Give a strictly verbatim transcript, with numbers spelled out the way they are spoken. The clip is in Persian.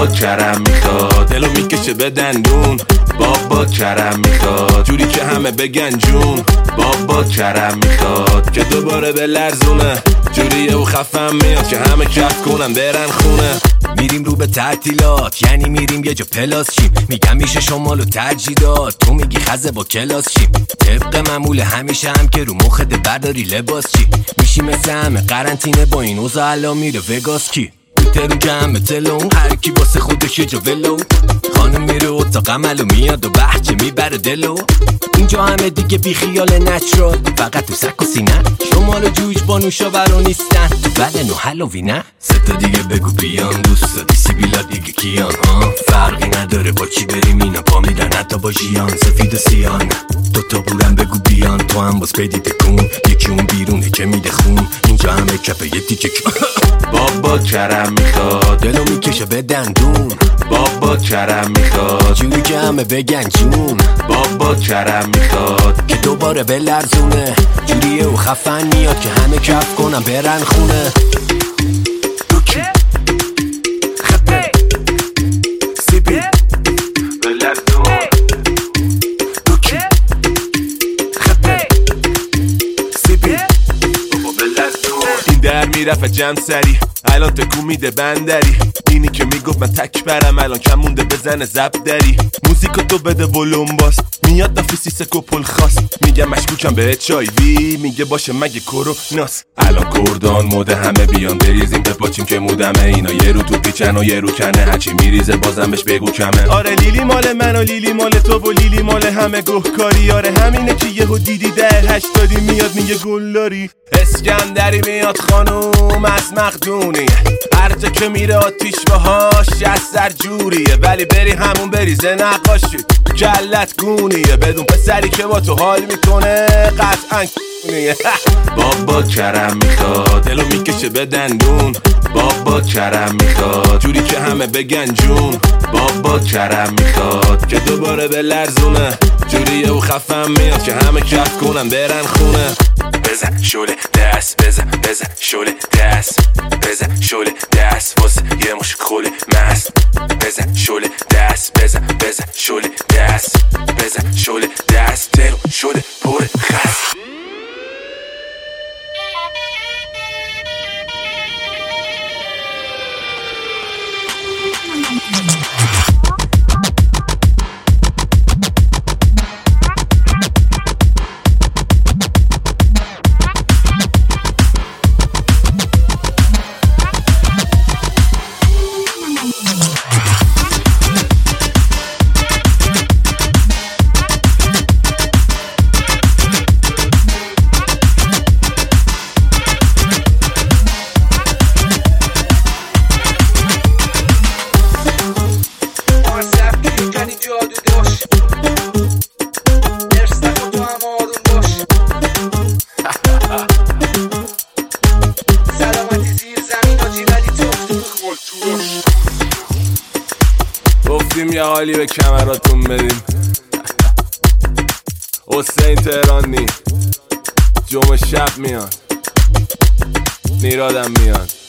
بابا کرم میخواد، دلو میکشه به دندون. بابا کرم میخواد، جوری که همه بگن جون. بابا کرم میخواد که دوباره به لرزونه، جوریه و خفم میاد که همه کف کنن برن خونه. میریم رو به تعطیلات، یعنی میریم یه جا پلاس چیم. میگم میشه شمال و ترجیدات، تو میگی خزه با کلاس چیم. طبق معمول همیشه هم که رو مخت برداری لباس چی. میشی مثل همه قرنطینه با این اوضاع الان میره وگاس کی. ترون جمع تلون هر کی واسه خودش یه جا ولو. خانم میره اتاق عمل و میاد و بحچه میبره دلو. اینجا همه دیگه بی خیال نچرال، فقط تو سک و سینه. شمال و جوج با نوشابرا نیستن، تو بدن و حلوی نه. سه تا دیگه بگو بیان، دوست داری سیبیلا دیگه کیان ها. فرقی نداره با چی بریم اینا پا میدن حتی با ژیان. سفید و سیان دوتا بورن بگو بیان، تو هم باز پیدی تکون. یکی اون بیرونه که میده خون، اینجا همه کپه یه تیکه. بابا کرم میخواد، دلو میکشه به دندون. بابا کرم میخواد، جوری که همه بگن جون. بابا کرم میخواد که دوباره به لرزونه، جوریه و خفن میاد که همه کف کنن برن خونه. دوکی خپه سیپی به لرزون. دوکی خپه سیپی بابا به لرزون. این در میرفت جمع سری، الان تکون میده بندری. اینی که میگفت من تک برم، الان کم مونده بزنه زب دری. موزیکو تو بده ولوم باس، میاد دافی سیسک و پل خاص. میگم مشکوکم به اچ آی وی، میگه باشه مگه کروناس. الان کردان موده همه بیان بریزیم بپاچیم که مودمه. اینا یه رو تو پیچن و یه رو کنه، هرچی میریزه بازم بهش بگو کمه. آره لیلی مال من و لیلی مال تو و لیلی مال همه گهکاری. آره همینه که یهو دیدی ده هشتادی میاد میگه گلاری. اسکندری میاد خانوم از مقدونیه، هر جا که میره آتیش باهاش از سر جوریه. ولی بری همون بریزه نقاشی تو کلت گونیه، بدون پسری که با تو حال میکنه قطعا کونیه. بابا کرم میخواد، دلو میکشه به دندون. بابا کرم میخواد، جوری که همه بگن جون. بابا کرم میخواد که دوباره به لرزونه، جوریه و خفم میاد که همه کف کنن برن خونه. بزن شوله دست، بزن بزن شوله دست، بزن شوله دست واسه یه مش خوله مست. بزن شوله دست، بزن بزن شوله دست، بزن شوله دست، دلو شوله پر خست. گفتیم یه حالی به کمراتون بدیم. حسین تهرانی جمعه شب میاد، نیرادم میاد.